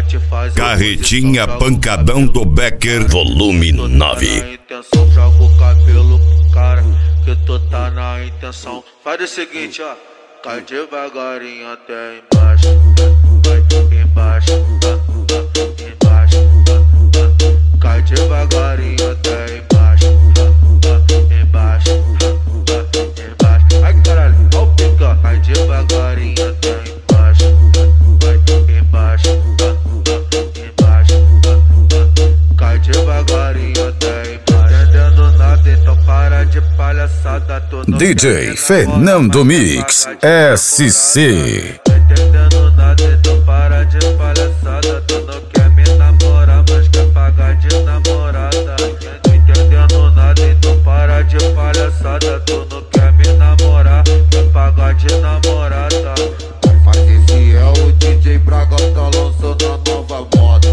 Carretinha Pancadão do Becker, volume 9. Joga o cabelo pro cara, que tu tá na intenção. Faz o seguinte, ó. Cai devagarinho até embaixo. Vai embaixo, embaixo. Cai devagarinho até embaixo. Embaixo, embaixo. Ai caralho, ó o pica. Cai devagarinho até embaixo. Vai embaixo, embaixo. Cai devagarinho até embaixo. Entendendo nada, então para de palhaçada. DJ Fernando Mix SC. Entendendo nada, então para de palhaçada. Tu não quer me namorar, mas quer pagar de namorada. Entendendo nada, então para de palhaçada. Tu não quer me namorar, quer pagar de namorada. Mas esse é o DJ Braga, tá lançando a nova moda.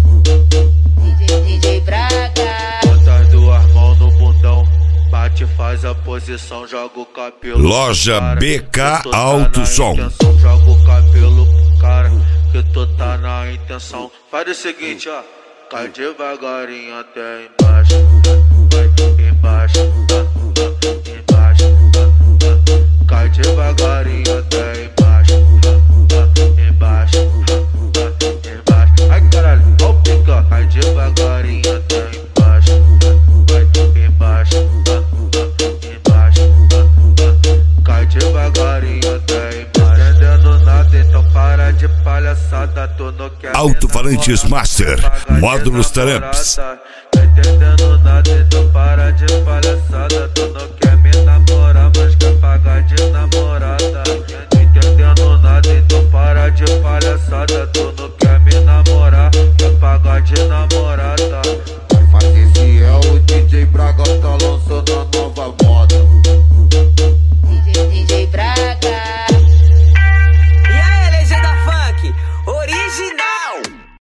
DJ Braga. Bota as duas mãos no bundão, bate, faz a posição, joga o cabelo. Loja cara, BK que tu tá Alto na Som. intenção. Joga o cabelo pro cara, que tu tá na intenção. Faz o seguinte, ó. Cai devagarinho até embaixo. Vai embaixo, embaixo. Cai devagarinho até embaixo. Embaixo, embaixo. Ai caralho, ó o pica. Cai devagarinho até embaixo. Vai embaixo, embaixo. Cai devagarinho até embaixo. Entendendo nada, então para de palhaçada. Tu não quer Alto-falantes Master, módulos Taramps. Entendendo nada, então para de palhaçada.